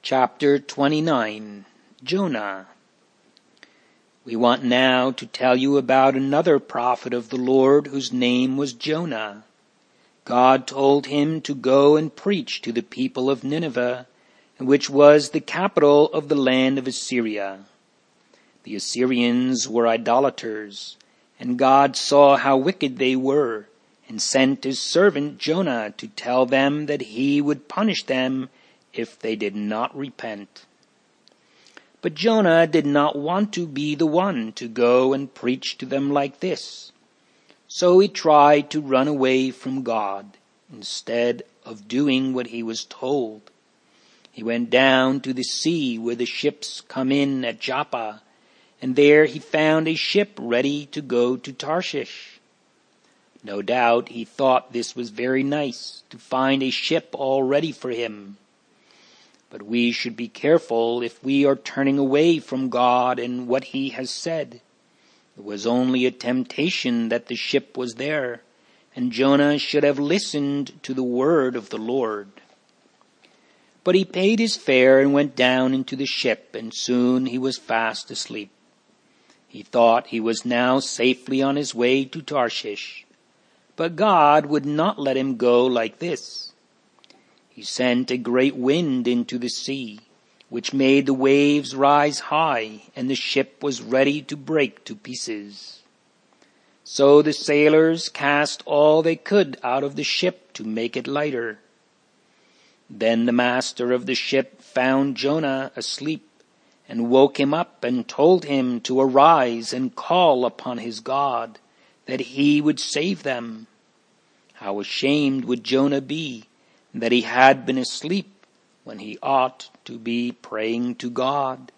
Chapter 29. Jonah. We want now to tell you about another prophet of the Lord whose name was Jonah. God told him to go and preach to the people of Nineveh, which was the capital of the land of Assyria. The Assyrians were idolaters, and God saw how wicked they were, and sent his servant Jonah to tell them that he would punish them if they did not repent. But Jonah did not want to be the one to go and preach to them like this. So he tried to run away from God instead of doing what he was told. He went down to the sea where the ships come in at Joppa, and there he found a ship ready to go to Tarshish. No doubt he thought this was very nice to find a ship all ready for him. But we should be careful if we are turning away from God and what he has said. It was only a temptation that the ship was there, and Jonah should have listened to the word of the Lord. But he paid his fare and went down into the ship, and soon he was fast asleep. He thought he was now safely on his way to Tarshish. But God would not let him go like this. He sent a great wind into the sea, which made the waves rise high, and the ship was ready to break to pieces. So the sailors cast all they could out of the ship to make it lighter. Then the master of the ship found Jonah asleep, and woke him up and told him to arise and call upon his God, that he would save them. How ashamed would Jonah be that he had been asleep when he ought to be praying to God.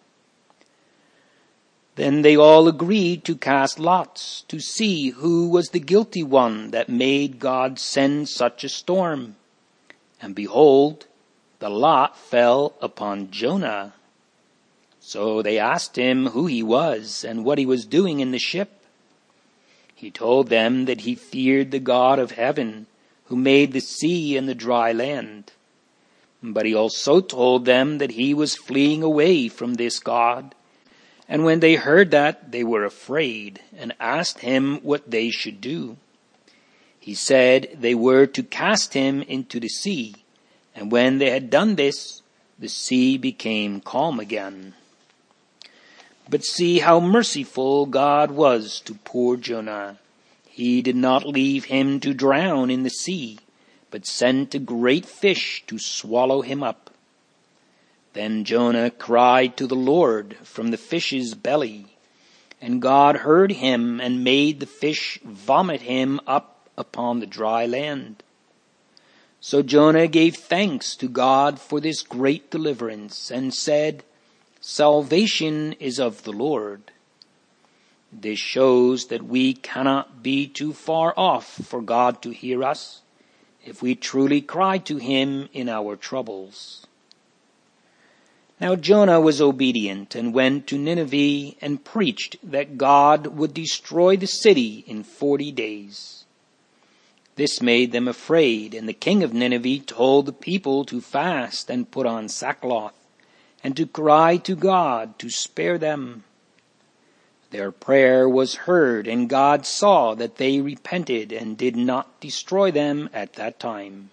Then they all agreed to cast lots to see who was the guilty one that made God send such a storm. And behold, the lot fell upon Jonah. So they asked him who he was and what he was doing in the ship. He told them that he feared the God of heaven, who made the sea and the dry land. But he also told them that he was fleeing away from this God. And when they heard that, they were afraid and asked him what they should do. He said they were to cast him into the sea, and when they had done this, the sea became calm again. But see how merciful God was to poor Jonah. He did not leave him to drown in the sea, but sent a great fish to swallow him up. Then Jonah cried to the Lord from the fish's belly, and God heard him and made the fish vomit him up upon the dry land. So Jonah gave thanks to God for this great deliverance, and said, "Salvation is of the Lord." This shows that we cannot be too far off for God to hear us if we truly cry to him in our troubles. Now Jonah was obedient and went to Nineveh and preached that God would destroy the city in 40 days. This made them afraid, and the king of Nineveh told the people to fast and put on sackcloth, and to cry to God to spare them. Their prayer was heard, and God saw that they repented and did not destroy them at that time.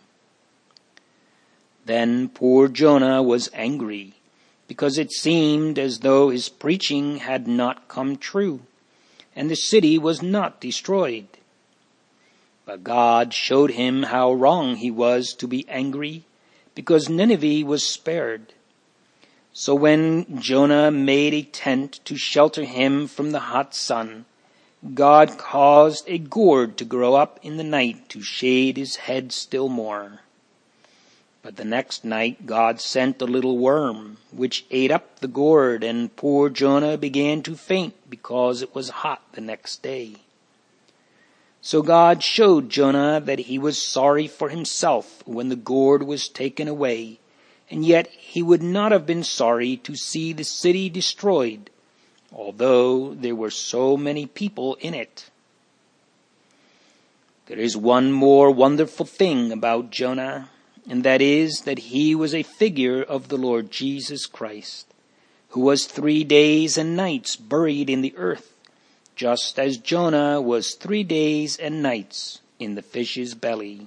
Then poor Jonah was angry, because it seemed as though his preaching had not come true, and the city was not destroyed. But God showed him how wrong he was to be angry, because Nineveh was spared. So when Jonah made a tent to shelter him from the hot sun, God caused a gourd to grow up in the night to shade his head still more. But the next night God sent a little worm, which ate up the gourd, and poor Jonah began to faint because it was hot the next day. So God showed Jonah that he was sorry for himself when the gourd was taken away, and yet he would not have been sorry to see the city destroyed, although there were so many people in it. There is one more wonderful thing about Jonah. and that is that he was a figure of the Lord Jesus Christ, who was 3 days and nights buried in the earth, just as Jonah was 3 days and nights in the fish's belly.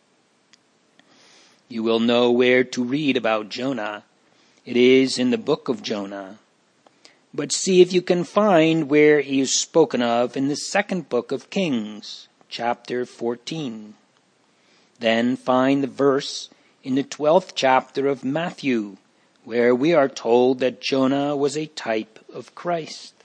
You will know where to read about Jonah. It is in the book of Jonah. But see if you can find where he is spoken of in the second book of Kings, chapter 14. Then find the verse in the 12th chapter of Matthew, where we are told that Jonah was a type of Christ.